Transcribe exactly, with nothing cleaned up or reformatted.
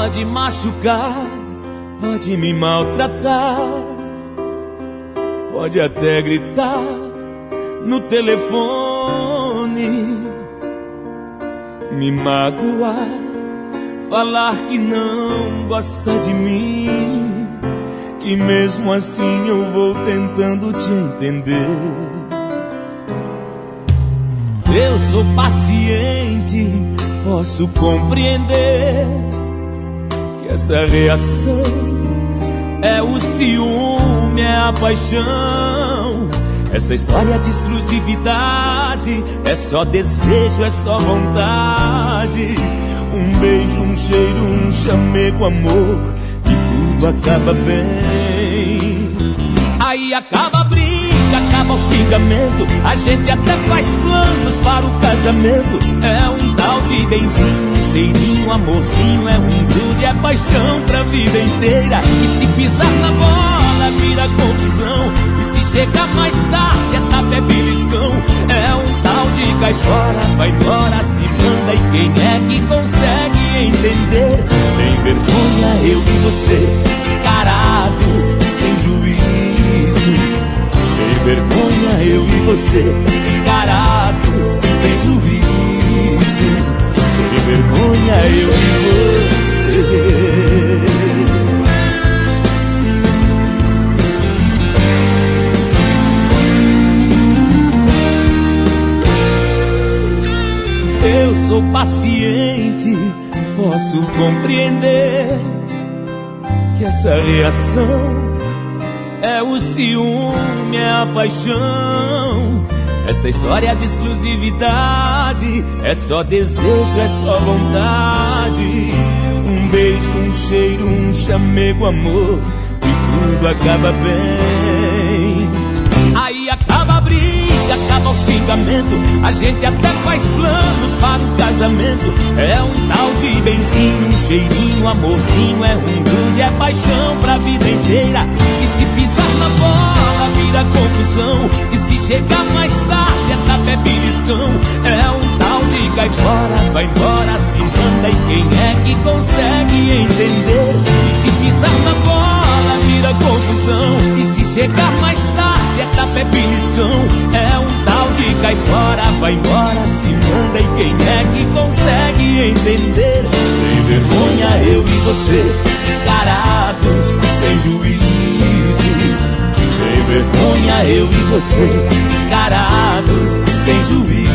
Pode machucar, pode me maltratar, pode até gritar no telefone, me magoar, falar que não gosta de mim, que mesmo assim eu vou tentando te entender. Eu sou paciente, posso compreender que essa reação é o ciúme, é a paixão. Essa história de exclusividade é só desejo, é só vontade. Um beijo, um cheiro, um chamego, amor, e tudo acaba bem. Aí acaba a briga, acaba o xingamento, a gente até faz planos para o casamento. É um tal de benzinho, um cheirinho, amorzinho, é um grude, é paixão pra vida inteira. E se pisar na bola, vira confusão, e se chegar mais tarde, é tapa, é beliscão. É um tal de cai fora, vai embora, se manda. E quem é que consegue entender? Sem vergonha, eu e você, descarados, sem juízo. Sem vergonha, eu e você, descarados, sem juízo. Sem vergonha, eu e você. Eu sou paciente, posso compreender que essa reação é o ciúme, é a paixão. Essa história de exclusividade é só desejo, é só vontade. Um beijo, um cheiro, um chamego, amor, e tudo acaba bem. Aí acaba a briga, acaba o xingamento, a gente até faz planos para o casamento. É um tal de benzinho, um cheirinho, amorzinho, é um grude, é paixão pra vida inteira. E se pisar na bola, vira confusão, e se chegar mais tarde, é tapa, é beliscão. É um tal de cai fora, vai embora, se manda. E quem é que consegue entender? E se pisar na bola, vira confusão, e se chegar mais tarde, é tapa, é beliscão. É um tal de cai fora, vai embora, se manda. E quem é que consegue entender? Sem vergonha, eu e você, descarados, sem juízo. Sem vergonha, eu e você, descarados, sem juízo.